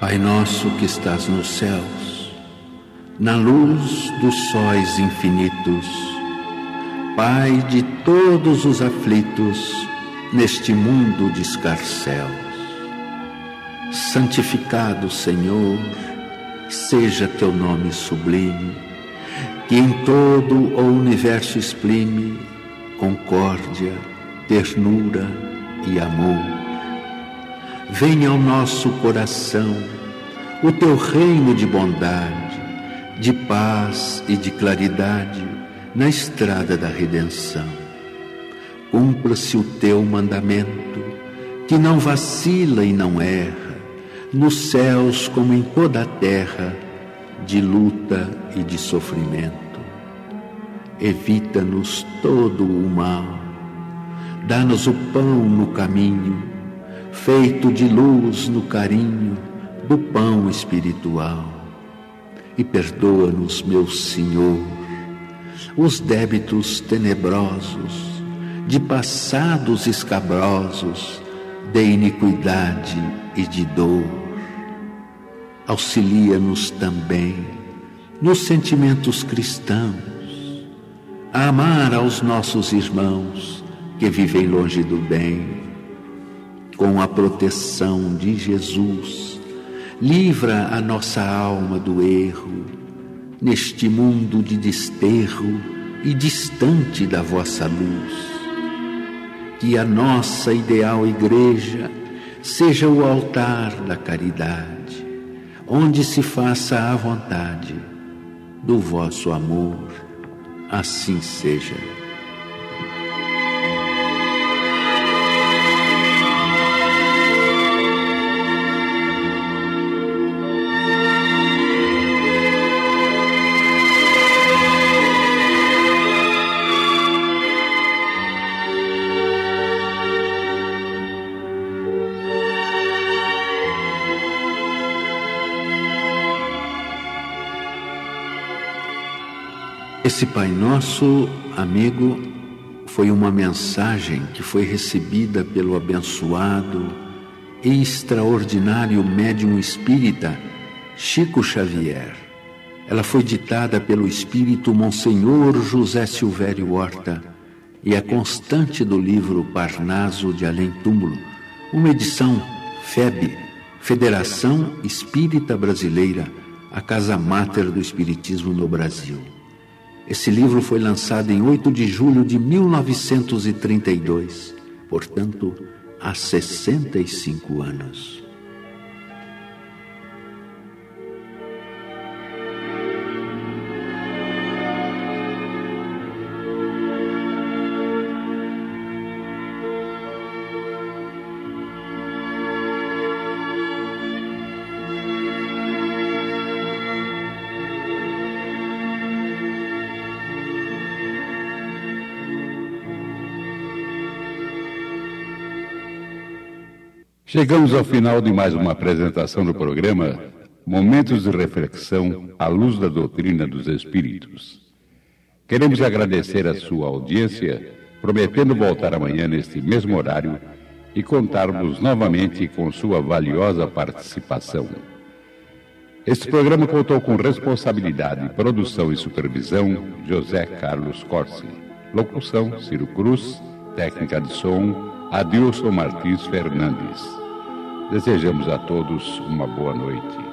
Pai nosso que estás nos céus, na luz dos sóis infinitos, Pai de todos os aflitos neste mundo de escarcéus, santificado, Senhor, seja teu nome sublime, que em todo o universo exprime concórdia, ternura e amor. Venha ao nosso coração o teu reino de bondade, de paz e de claridade na estrada da redenção. Cumpra-se o teu mandamento, que não vacila e não erra, nos céus como em toda a terra, de luta e de sofrimento. Evita-nos todo o mal, dá-nos o pão no caminho, feito de luz no carinho do pão espiritual. E perdoa-nos, meu Senhor, os débitos tenebrosos, de passados escabrosos, de iniquidade e de dor. Auxilia-nos também nos sentimentos cristãos, a amar aos nossos irmãos que vivem longe do bem. Com a proteção de Jesus, livra a nossa alma do erro, neste mundo de desterro e distante da vossa luz. Que a nossa ideal igreja seja o altar da caridade, onde se faça a vontade do vosso amor. Assim seja. Esse Pai Nosso, amigo, foi uma mensagem que foi recebida pelo abençoado e extraordinário médium espírita Chico Xavier. Ela foi ditada pelo espírito Monsenhor José Silvério Horta e é constante do livro Parnaso de Além Túmulo, uma edição FEB, Federação Espírita Brasileira, a casa máter do Espiritismo no Brasil. Esse livro foi lançado em 8 de julho de 1932, portanto, há 65 anos. Chegamos ao final de mais uma apresentação do programa Momentos de Reflexão à Luz da Doutrina dos Espíritos. Queremos agradecer a sua audiência, prometendo voltar amanhã neste mesmo horário e contarmos novamente com sua valiosa participação. Este programa contou com responsabilidade, produção e supervisão José Carlos Corsi. Locução Ciro Cruz, técnica de som Adilson Martins Fernandes. Desejamos a todos uma boa noite.